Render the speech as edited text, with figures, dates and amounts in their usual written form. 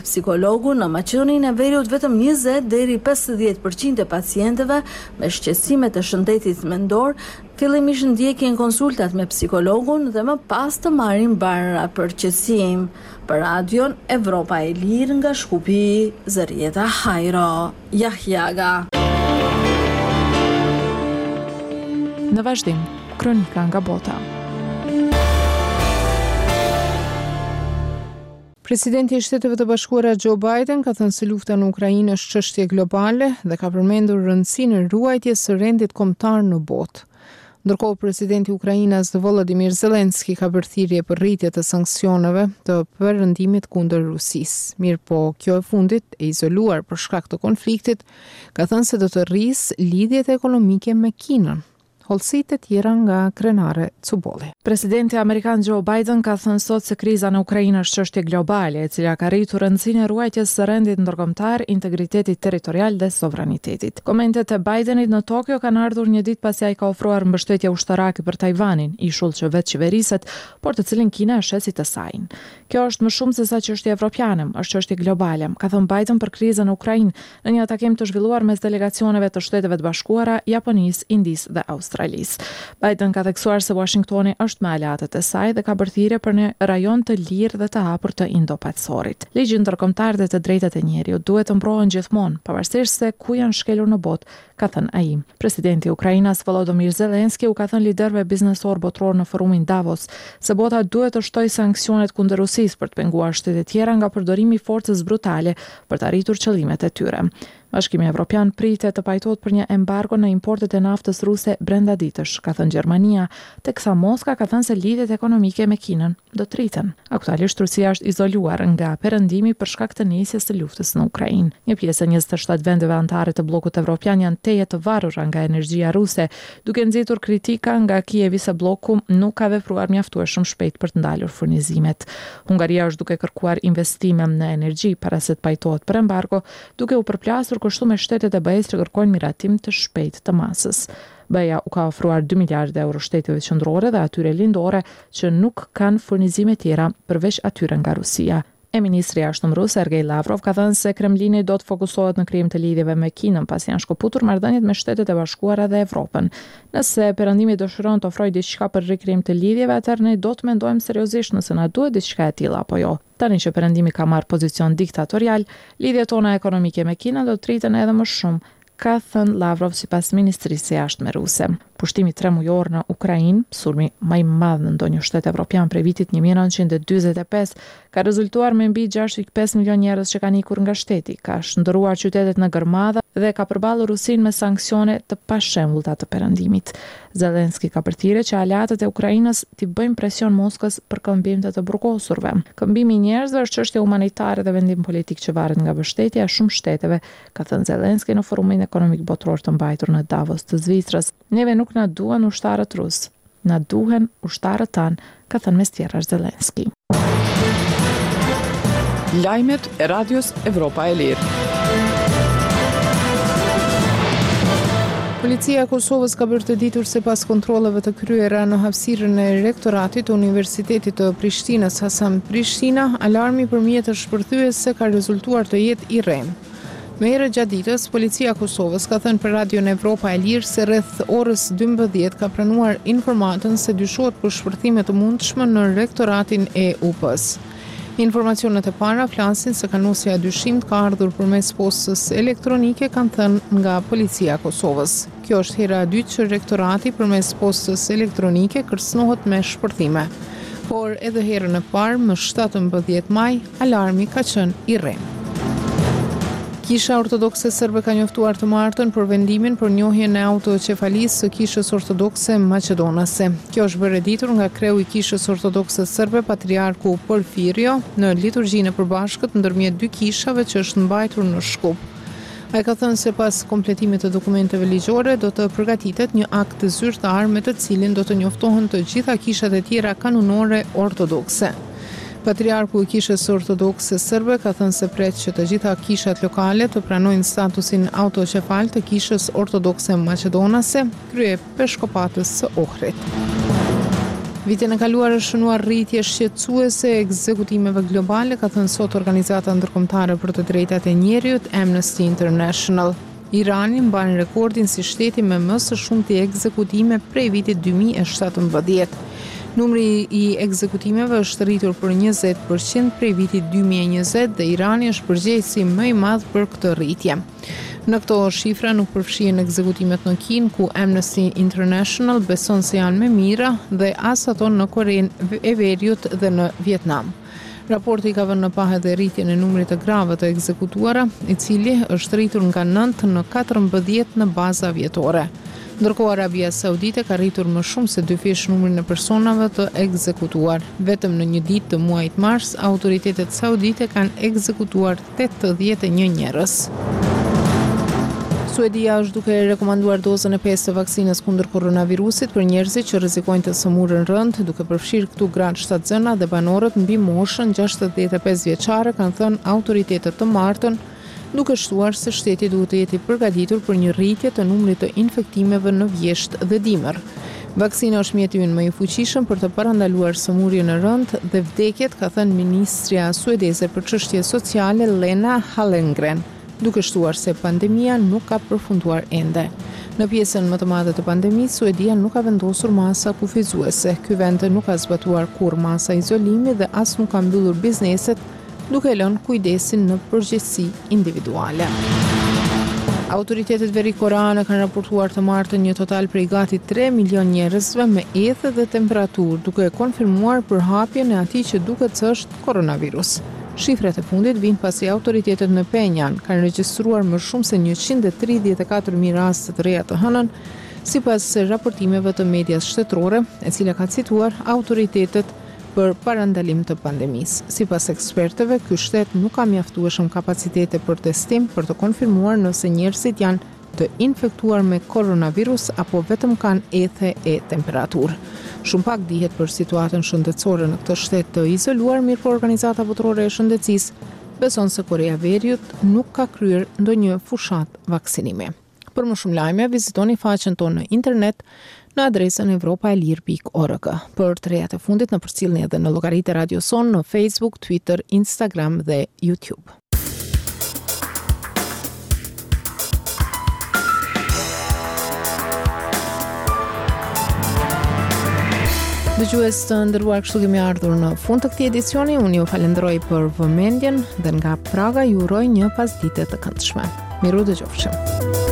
Psikologu në Maqedoninë e Veriut vetëm 20 deri 50% e pacientëve me shqetësime të shëndetit mendor fillimisht ndjekin konsultat me psikologun dhe më pas të marrin bara për qetësim. Për Radion Evropa e Lirë nga Shkupi, Zërieta Hajro, Jahjaga. Në vazhdim, kronika nga bota. Presidenti i Shteteve të Bashkuara Joe Biden ka thënë se lufta në Ukrainë është çështje globale dhe ka përmendur rëndësinë e ruajtjes së rendit kombëtar në botë. Ndërkohë, presidenti i Ukrainës Volodymyr Zelensky ka bërë thirrje për rritje të sanksioneve të perëndimit kundër Rusisë. Mirë po, kjo e fundit, e izoluar për shkak të konfliktit, ka thënë se do të rrisë lidhjet ekonomike me Kinën. Holësit e tjera nga Krenare Cuboli. Presidenti Amerikan Joe Biden ka thënë sot se kriza në Ukrainë është çështje globale, e cila ka rritur rëndësinë e ruajtjes së rendit ndërkombëtar, integritetit territorial dhe sovranitetit. Komentet e Bidenit në Tokyo kanë ardhur një ditë pasi ai ka ofruar mbështetje ushtarake për Tajvanin, ishull që vetë qeveriset, por të cilin Kina e sheh si të saj. Kjo është më shumë se sa çështje evropiane, është çështje globale, ka thënë Biden për krizën në Ukrainë në një takim të zhvilluar mes delegacioneve të Shteteve të Bashkuara, Japonisë, Indisë dhe Australisë. Biden ka theksuar se Washingtoni është me aleatët e saj dhe ka bërë thirrje për një rajon të lirë dhe të hapur të Indo-Pacifikut. Ligji ndërkombëtar dhe të drejtat e njeriut duhet të mbrohen gjithmonë, pavarësisht se ku janë shkelur në botë, ka thënë ai. Presidenti i Ukrainës Volodymyr Zelensky u ka thënë liderëve biznesor botror në forumin Davos se bota duhet të shtojë sanksionet kundër Rusisë për të penguar shtete tjera nga përdorimi i forcës brutale për të arritur qëllimet e tyre. Bashkimi Evropian pritet të pajtohet për një embargo në importet e naftës ruse brenda ditësh, ka thënë Gjermania, teksa Moska ka thënë se lidhjet ekonomike me Kinën do të rriten. Aktualisht Rusia është izoluar nga perëndimi për shkak të nisjes së luftës në Ukrainë. Një pjesë e 27 vendeve anëtare të bllokut evropian janë teje të varura nga energjia ruse, duke nxitur kritika nga Kijevi se bloku nuk ka vepruar mjaftueshëm shpejt për të ndalur furnizimet. Hungaria është duke kërkuar investime në energji para se të pajtohet për embargo, duke u përplasur kështu me shtetet e BE-s që kërkojnë miratim të shpejtë të masës. BE-ja u ka ofruar 2 miliardë euro shteteve qendrore dhe atyre lindore që nuk kanë furnizime tjera përveç atyre nga Rusia. Ministri i jashtëm rus Sergej Lavrov ka thënë se Kremlini do të fokusohet në krijim të lidhjeve me Kinën pasi janë shkëputur marrëdhëniet me Shtetet e Bashkuara dhe Evropën. Nëse perëndimi dëshiron të ofrojë diçka për rikrijim të lidhjeve, atëherë ne do të mendojmë seriozisht nëse na duhet diçka e tillë apo jo. Tani që perëndimi ka marrë pozicion diktatorial, lidhjet tona ekonomike me Kinën do të rriten edhe më shumë, ka thënë Lavrov sipas Ministrisë së Jashtme ruse. Pushtimi 3 mujor në Ukrainë, sulmi më i madh në ndonjë shtet evropian prej vitit 1945, ka rezultuar me mbi 6.5 milion njerëz që kanë ikur nga shteti, ka shndërruar qytetet në gërmadha dhe ka përballur Rusinë me sanksione të pashembullta të perëndimit. Zelensky ka përthirrë që aleatët e Ukrainës t'i bëjnë presion Moskës për këmbim të burgosurve. Këmbimi i njerëzve është çështje humanitare dhe vendim politik që varet nga mbështetja e shumë shteteve, ka thënë Zelensky në forumin ekonomik botror të mbajtur në Davos të Zvicrës. Neve nuk na duan ushtarët rus, na duhen ushtarët tanë, ka thënë mes tjerash Zelensky. Lajmet e Radios Evropa e Lirë. Policia e Kosovës ka bërë të ditur se pas kontrolleve të kryera në hapësirën e rektoratit të Universitetit të Prishtinës Hasan Prishtina, alarmi për mjetër shpërthyese ka rezultuar të jetë i rrem. Më herët gjatë ditës, policia e Kosovës ka thënë për Radion Evropa e Lirë se rreth orës 12 ka pranuar informatën se dyshohet për shpërthime të mundshme në rektoratin e UP-s. Informacionet e para flasin se kanosja e dyshimit ka ardhur përmes postës elektronike, kanë thënë nga policia e Kosovës. Kjo është hera e dytë që rektorati përmes postës elektronike kërcënohet me shpërthime. Por edhe herën e parë, më 17 maj, alarmi ka qenë i rrem. Kisha ortodokse serbe ka njoftuar të martën për vendimin për njohjen e autoqefalisë së Kishës Ortodokse Maqedonase. Kjo është bërë e ditur nga kreu i Kishës Ortodokse serbe, Patriarku Porfirio, në liturgjinë e përbashkët ndërmjet dy kishave që është mbajtur në Shkup. Ai ka thënë se pas kompletimit të dokumenteve ligjore do të përgatitet një akt zyrtar me të cilin do të njoftohen të gjitha kishat e tjera kanonore ortodokse. Patriarku i Kishës Ortodokse serbe ka thënë se pret që të gjitha kishat lokale të pranojnë statusin autoqefal të Kishës Ortodokse Maqedonase, krye peshkopatës së Ohrit. Vitin e kaluar është shënuar rritje shqetësuese e ekzekutimeve globale, ka thënë sot Organizata Ndërkombëtare për të Drejtat e Njerëzit, Amnesty International. Irani mban rekordin si shteti me më së shumti ekzekutime prej vitit 2017. Numri i ekzekutimeve është rritur për 20% prej vitit 2020 dhe Irani është përgjegjësi më i madh për këtë rritje. Në këto shifra nuk përfshihen ekzekutimet në Kinë, ku Amnesty International beson se janë më mira, dhe as ato në Korenë e Veriut dhe në Vietnam. Raporti ka vënë në pahë edhe rritjen e numrit të grave të ekzekutuara, i cili është rritur nga 9 në 14 në baza vjetore. Ndërkohë Arabia Saudite ka rritur më shumë se 2 fish numrin e personave të ekzekutuar. Vetëm në një ditë të muajit mars, autoritetet saudite kanë ekzekutuar 81 njerëz. Suedia është duke rekomanduar dozën e 5 të vaksinës kundër koronavirusit për njerëzit që rrezikojnë të smurën rënd, duke përfshirë këtu gratë shtatzëna dhe banorët mbi moshën 65 vjeçare, kanë thënë autoritetet të martën, duke shtuar se shteti duhet të jetë i përgatitur për një rritje të numrit të infektimeve në vjeshtë dhe dimër. Vaksina është mjeti ynë më i fuqishëm për të parandaluar smurjen e rënd dhe vdekjet, ka thënë ministrja suedeze për çështje sociale Lena Hallengren, duke shtuar se pandemia nuk ka përfunduar ende. Në pjesën më të madhe të pandemisë, Suedia nuk ka vendosur masa kufizuese. Ky vend nuk ka zbatuar kurrë masa izolimi dhe as nuk ka mbyllur bizneset, duke lënë kujdesin në përgjegjësi individuale. Autoritetet verikoreane kanë raportuar të martën një total prej gati 3 milion njerëzve me ethë dhe temperaturë, duke konfirmuar përhapjen e atij që duket se është koronavirus. Shifrat e fundit vijnë pasi autoritetet në Penjan kanë regjistruar më shumë se 134.000 raste të reja të hënën, sipas raportimeve të medias shtetërore, e cila ka cituar autoritetet për parandalim të pandemisë. Sipas ekspertëve, ky shtet nuk ka mjaftueshëm kapacitete për testim për të konfirmuar nëse njerëzit janë të infektuar me koronavirus apo vetëm kanë ethe e temperaturë. Shumë pak dihet për situatën shëndetësore në këtë shtet të izoluar, mirë po Organizata Botërore e Shëndetësisë beson se Korea e Veriut nuk ka kryer ndonjë fushat vaksinimi. Për më shumë lajme, vizitoni faqen tonë në internet në adresën europaelir.org. Për të rejat e fundit në përcjellni edhe në llogaritë Radio Son në Facebook, Twitter, Instagram dhe YouTube. Dëgjues të nderuar, kështu kemi ardhur në fund të këtij edicioni. Unë ju falenderoj për vëmendjen dhe nga Praga ju uroj një pasdite të këndshme. Miru dëgjofshim.